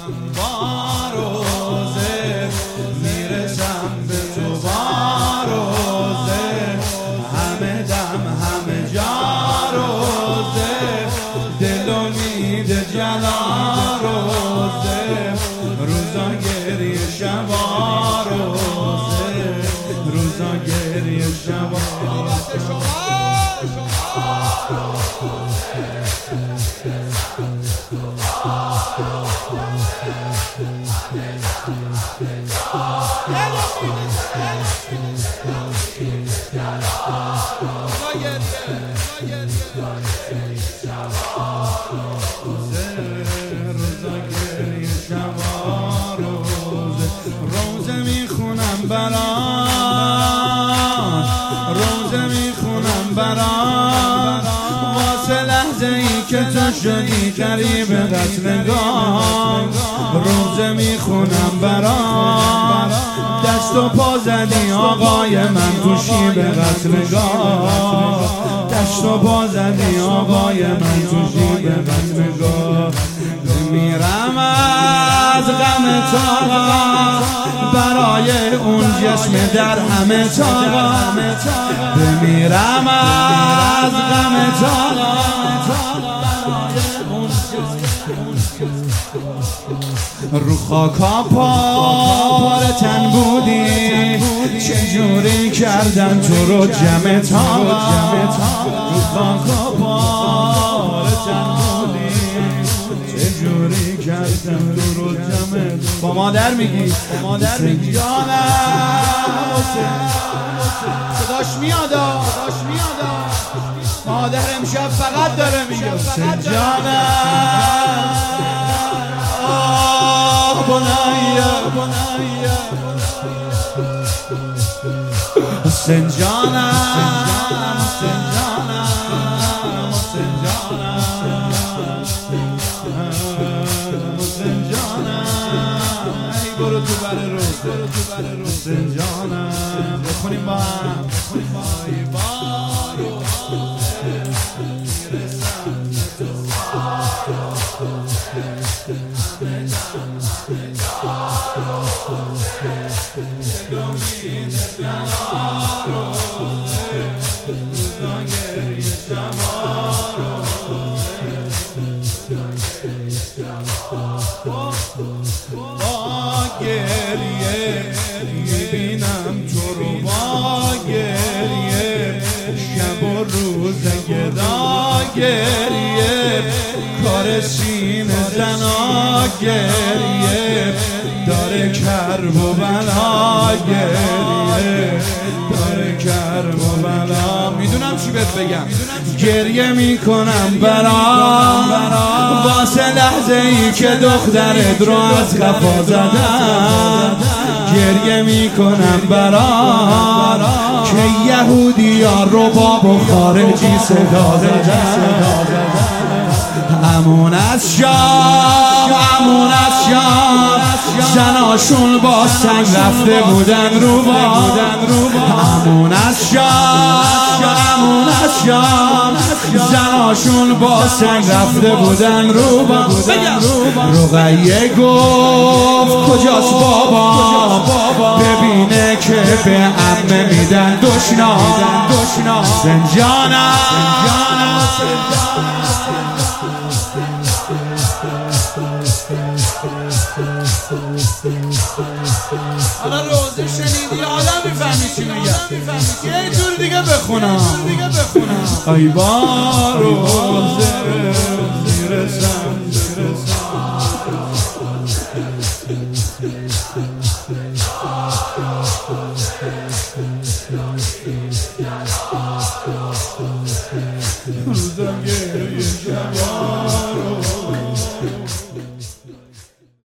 با روزه میرسم به تو با روزه، همه دم همه جا روزه، دل امید جلا روزه، روزا گریه شبا روزه، روزا گریه شبا. روزه میخونم برات، روزه میخونم برات، واسه لحظه ای که تو شدی قریب قتلگاه. روزه میخونم برات، دست و پا زدی آقای من تو شیب قتلگاه، دست و پا زدی آقای من تو شیب قتلگاه. میرم از غم تا برای اون جسم در همه تا، بمیرم از غم تا رو خاکا پاره تن بودی، چجوری کردن تو رو جمع تا، رو خاکا پاره تن بودی، چجوری کردن تو رو جمع. با مادر میگی، با مادر میگی جانم، صداش میاد، صداش میاد، مادر امشب فقط داره میگه جانم، حسین جانم، حسین جانم، حسین جانم، حسین جانم، ای برو تو بر روز، برو تو بر روز، حسین جانم. بخونیم با هم، بخونیم با گریه میبینم تو رو، با گریه شب و روز گدا گریه، کار سینه زنا گریه، داره کرب و بلا گریه، داره کرب و بلا. میدونم چی بهت بگم، گریه میکنم برات واسه لحظه ای که دخترت رو از خفا زدن، گریه میکنم برات که یهودی ها رو باب خارجی صدا زدن. امون از شام، امون از شام، زناشون با سنگ رفته بودن رو با، امون از شام، امون از شام، زناشون با سنگ رفته بودن رو با. رقیه گفت کجاست بابا، ببینه که به عمه میدن دشنام، سنجانم، حالا روزه شنیدی حالا میفهمی چی میگم، یه جور دیگه بخونم. ای با روزه میرسم، روزم